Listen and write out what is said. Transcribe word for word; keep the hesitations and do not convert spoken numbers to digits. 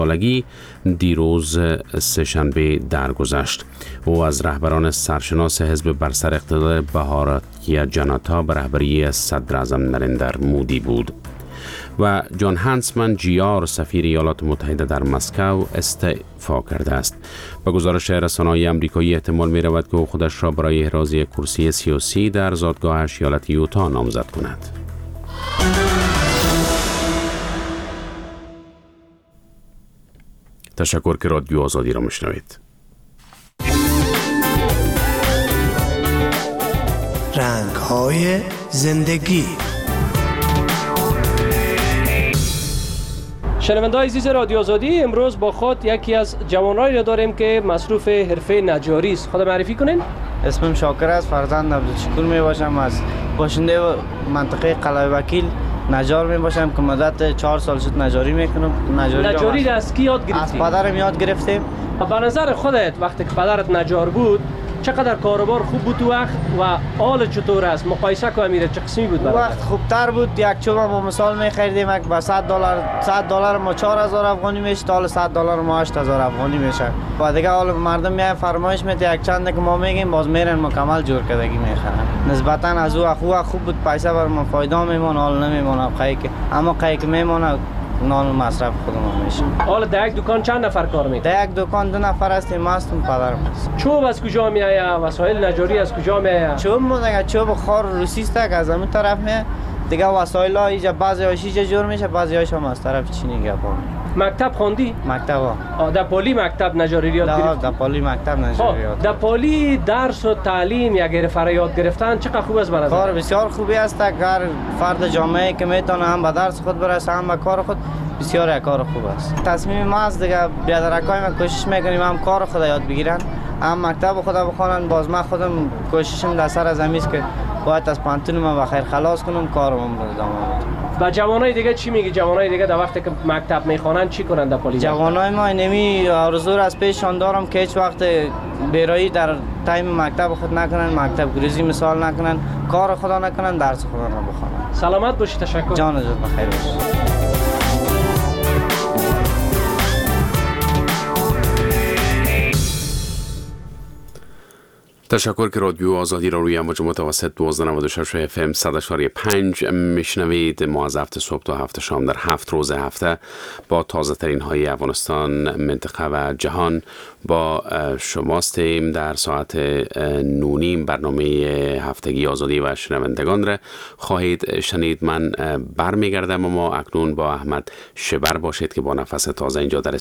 سالگی دیروز سه‌شنبه درگذشت. او از رهبران سرشناس حزب بر سر اقتدار بهاراتیه جنتا به رهبری صدر اعظم نریندر مودی بود. و جان هانسمن جیار سفیر ایالات متحده در مسکو استعفا کرده است. به گزارش رسانه‌های آمریکایی احتمال می رود که او خودش را برای احراز کرسی سیاسی در زادگاهش ایالت یوتا نامزد کند. تشکر که رادیو آزادی را میشنوید. رنگ‌های زندگی. شنونده‌های عزیز رادیو آزادی، امروز با خود یکی از جوانانی را داریم که مصروف حرفه نجاری است. خود معرفی کنین؟ اسمم شاکر است، فرزند عبدالشکور می باشم، از باشنده منطقه قلعه وکیل نجار می باشم که مدت چهار سال شد نجاری میکنم. نجاری, نجاری را از کی یاد گرفتی؟ از پدرم یاد گرفتیم. به نظر خودت وقتی که پدرت نجار بود چقدر کاروبار خوب بود تو وقت و حال چطور است؟ مقایسه که امیره چه قسمی بود؟ وقت خوبتر بود. یک چوب ما مثال می خریدیم یک با صد دلار صد دلار ما چهار هزار افغانی میشه، تا صد دلار ما هشت هزار افغانی میشه. و دیگه حالا مردم میای فرمایش میده یک چند که ما میگیم باز میرن مکمل جور کردگی میخرن. نسبتا از او خوب خوب بود، پیسه بر ما فایده میمونه، حال نمیمونه قایق، اما قایق میمونه نان مصرف خودمون میشه. حالا در یک دکان چند نفر کار میکنه؟ در یک دکان دو نفر هستیم، ما هستم پدرم است. چوب از کجا میآید؟ وسایل نجاری از کجا میآید؟ چوب ما دیگه چوب خار روسی است که از همین طرف میاد. دیگه وسایل ها اینجا بعضی هاش اینجا جور میشه، بعضی هاش هم از طرف چینی گپا. مکتب خوندی؟ مکتب ها. در پلی مکتب نجاری یاد گرفتی؟ در پلی مکتب نجاری یاد. در پلی درس و تعلیم یا گرفته یاد گرفتن چقدر خوب است برای کار بسیار خوبی است. هر فرد جامعه که میتونه هم به درس خود برسه هم به کار خود، بسیار یک کار خوب است. تصمیم ما است دیگه بیادرکای ما کوشش میکنیم هم کار خود یاد بگیرن، هم مکتب خود بخونن. باز ما خودم کوششم در سر از است که باید از پانتون ما بخیر خلاص کنم، کارم ادامه بدم. با جوانای دیگه چی میگی؟ جوانای دیگه در وقتی که مکتب میخوانن چی کنن در پلی؟ جوانای ما اینمی آرزو از پیششان دارم که هیچ وقت بیرایی در تایم مکتب خود نکنن، مکتب گریزی مثال نکنن، کار خدا نکنن، درس خدا نبخونن. سلامت باشی. تشکر. جان جان بخیر باشی. تشکر که رادیو آزادی را روی امواج متوسط دوازده نود و شش اف ام صد و اشاره پنج میشنوید. ما از هفت صبح تا هفت شام در هفت روز هفته با تازه ترین های افغانستان، منطقه و جهان با شماستیم. در ساعت نونیم برنامه هفتگی آزادی و شنوندگان را خواهید شنید. من برمیگردم، اما اکنون با احمد شبر باشید که با نفس تازه اینجا در